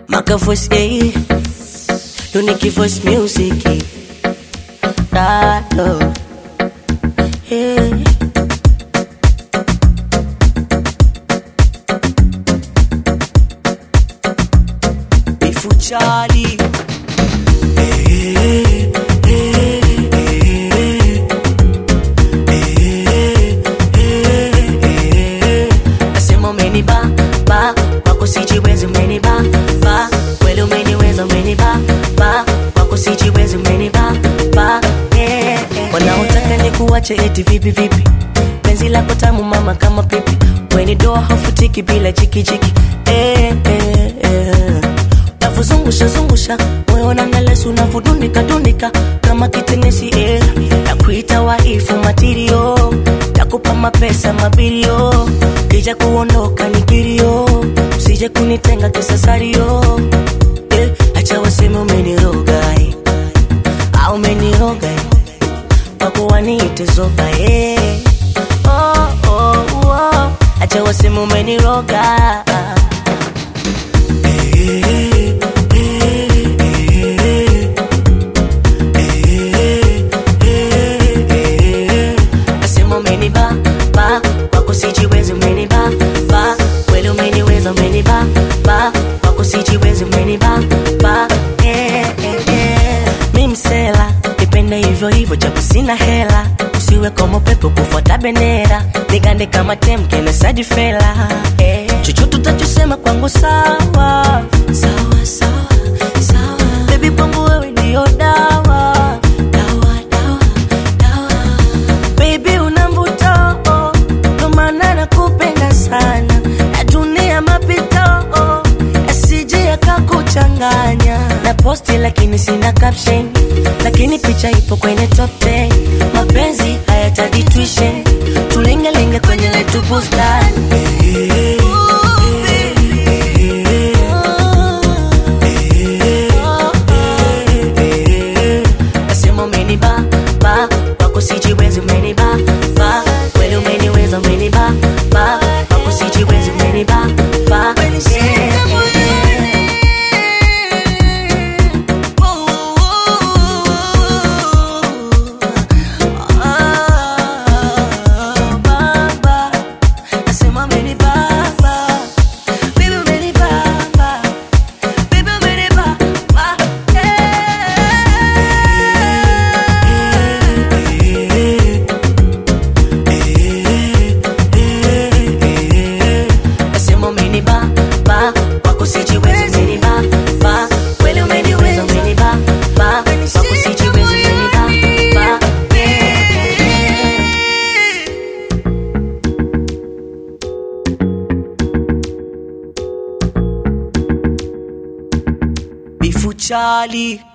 Maka voice, unique voice music, Dado, hey. Bifu Charlie, nasema umeniba wako sijiwezi, umeniba kweli umeniweza, umeniba wako sijiwezi, umeniba wanaotaka nikuache eti vipi penzi lako tamu mama kama pipi, weni doa hafutiki bila jiki Zungusha moyo unangalesu unavudunika kama kitenesi na kuita waifu material, takupa mapesa mabilio, kija kuondoka nikirio, usije kunitenga kisasario, acha waseme umeniroga au umeniroga wako waniite zoba acha waseme umeniroga wako sijiwezi, umeniba kweli umeniweza, umeniba wako sijiwezi, umeniba mimi msela nipende hivyo japo sina hela, usiwe kama pepo kufuata bendera, nigande kama temke na sajifela chochote utachosema kwangu sawa baby, kwangu wewe ndio dawa baby, unamvuto ndo maana nakupenda sana, na dunia mapito asije yakakuchanganya, na posti lakini sina caption, lakini picha ipo kwenye top 10, mapenzi hayatadi tuition, tulingelinge kwenye letu bustani nasema umeniba wako sijiwezi, umeniba kweli umeniweza, umeniba wako sijiwezi, umeniba wako sijiwezi, umeniba kweli umeniweza, umeniba wako sijiwezi, umeniba Bifu Charlie.